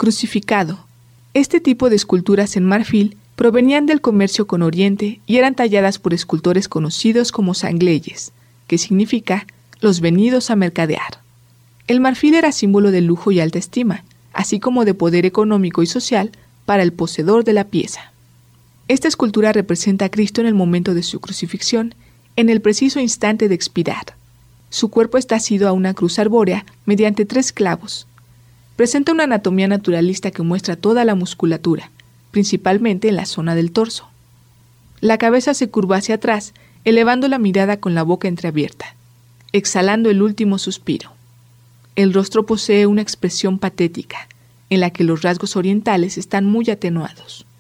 Crucificado. Este tipo de esculturas en marfil provenían del comercio con Oriente y eran talladas por escultores conocidos como sangleyes, que significa los venidos a mercadear. El marfil era símbolo de lujo y alta estima, así como de poder económico y social para el poseedor de la pieza. Esta escultura representa a Cristo en el momento de su crucifixión, en el preciso instante de expirar. Su cuerpo está asido a una cruz arbórea mediante 3 clavos. Presenta una anatomía naturalista que muestra toda la musculatura, principalmente en la zona del torso. La cabeza se curva hacia atrás, elevando la mirada con la boca entreabierta, exhalando el último suspiro. El rostro posee una expresión patética, en la que los rasgos orientales están muy atenuados.